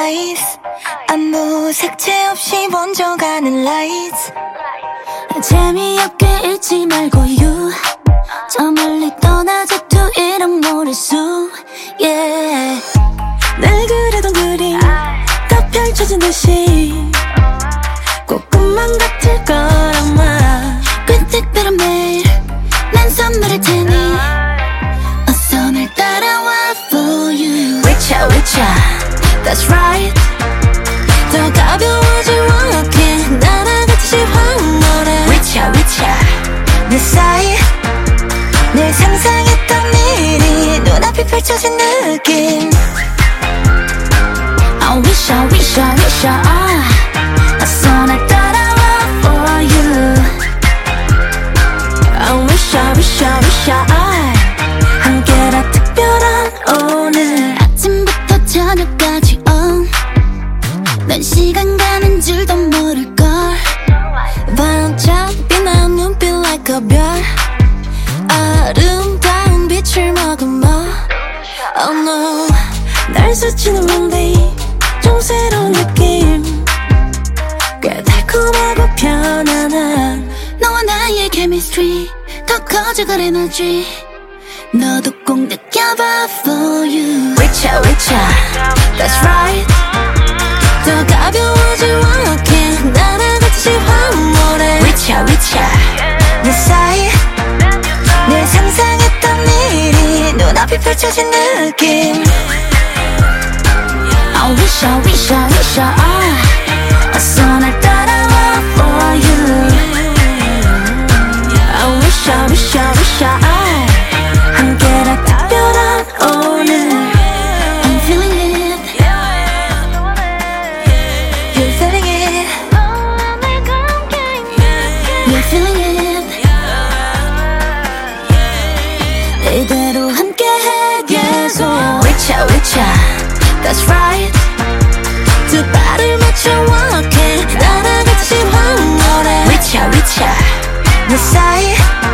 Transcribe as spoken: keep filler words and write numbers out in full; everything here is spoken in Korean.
eyes 아무 색채 없이 번져가는 lights 재미없게 읽지 말고 you 저 멀리 떠나자 to 이름 모를 수 yeah. 날 그리던 그림 다 펼쳐진 듯이 꼭 꿈만 같을 거라마 끈뜻대로 매일 난 선물일 테니 어서 날 따라와 for you 위쳐 위쳐 That's right 더 가벼워질 walking 날아가듯이 황홀해 위쳐 위쳐 내 사이 늘 상상했던 일이 눈앞에 펼쳐진 느낌 I wish I wish I wish I 어서 날 따라와 for you I wish I wish I wish I 함께라 특별한 오늘 아침부터 저녁까지 on 난 시간 가는 줄도 모를걸 반짝빛 난 눈빛 like a 별 아름다운 빛을 머금어 Oh no 날 스치는 롱데이 좀 새로운 느낌 꽤 달콤하고 편안한 너와 나의 chemistry 더 커져갈 에너지 너도 꼭 느껴봐 for you 위쳐 위쳐 That's right 더 가벼워질 walking 날아가듯이 황홀해 위쳐 위쳐 내 사이 늘 상상했던 일이 눈앞에 펼쳐진 느낌 I wish I wish I wish I 어서 날 따라와 for you I wish I wish I wish I 함께라 특별한 오늘 I'm feeling it You're feeling it You're feeling it 이대로 함께해 계속 위쳐 위쳐 That's right 두 발을 맞춰 walking 날아가듯이 황홀해 위쳐 위쳐 내 사이